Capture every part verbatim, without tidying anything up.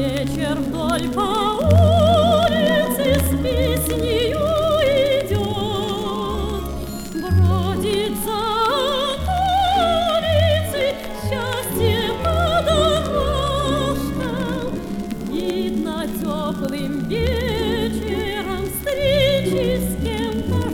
вечер вдоль по улице с песнею идет, бродит за улицей счастье по дорожкам. Видно, теплым вечером встречи с кем-то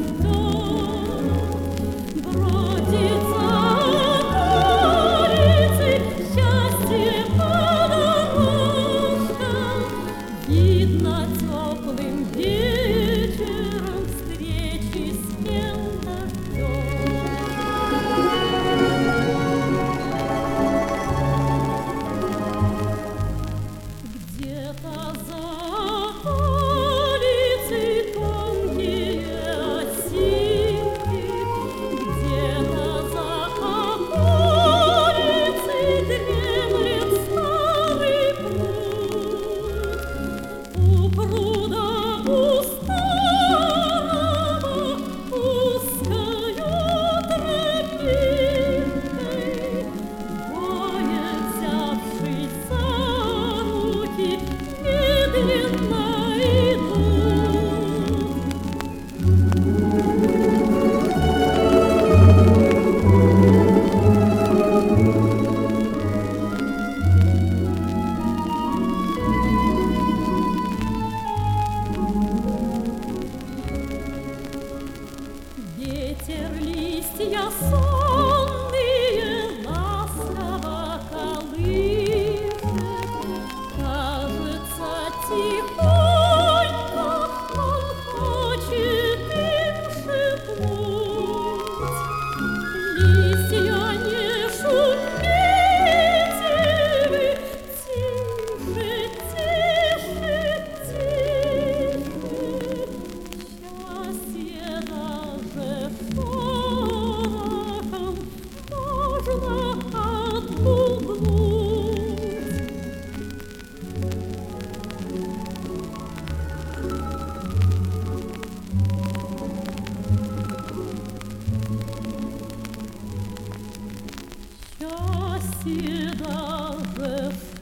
ждет, бродит за улицей счастье по дорожкам. Видно, теплым вечером встречи с кем-то ждет. Где-то за улицей тонкие осинки, где-то за улицей дремлет старый пруд. У пруда у старого узкою тропинкой двое, взявшись за руки, медленно идут. Ветер листья сонные ласково колышет, кажется, тихонько он хочет им шепнуть. Листья, не шумите вы, тише, тише, тише. Счастье даже шорохом можно отпугнуть. Счастье даже